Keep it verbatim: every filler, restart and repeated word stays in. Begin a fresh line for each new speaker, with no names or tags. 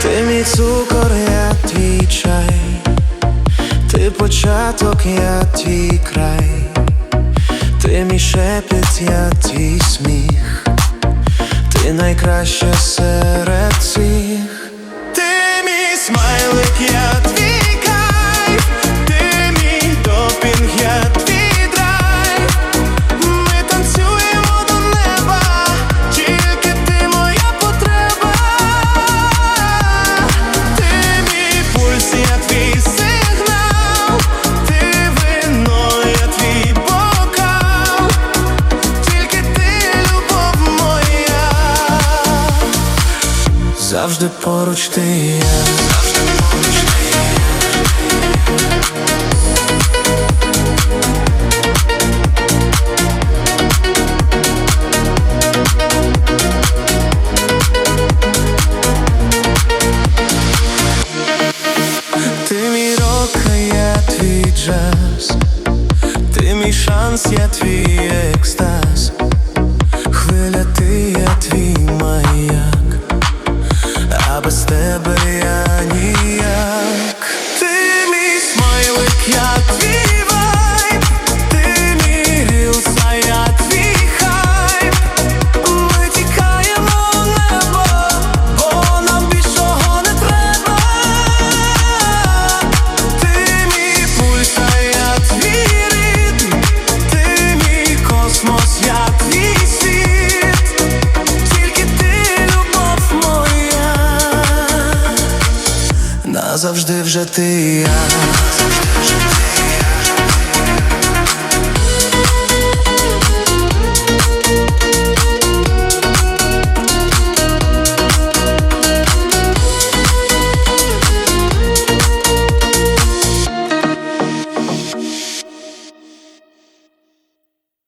Ти мій цукор, я твій чай, ти початок, я твій край, ти мій шепіт, я твій сміх, ти найкраща серед всіх. Ти мій смайлик, я твій кайф, ти мій допінг, я твій драйв. Ми танцюємо до неба, тільки ти моя потреба. Ти мій пульс, я твій сигнал, ти вино, я твій бокал, тільки ти любов моя. Завжди поруч ти і я. Ти мій рок, а я твій джаз, ти мій шанс, я твій екстаз. Хвиля ти, я твій маяк, а без тебе я ніяк. Ти мій смайлик, я твій вайб, ти мій рілс, а я твій хайп. Ми тікаємо в небо, бо нам більшого не треба. Ти мій пульс, а я твій ритм, ти мій космос, я твій світ, тільки ти любов моя. Назавжди вже ти і я.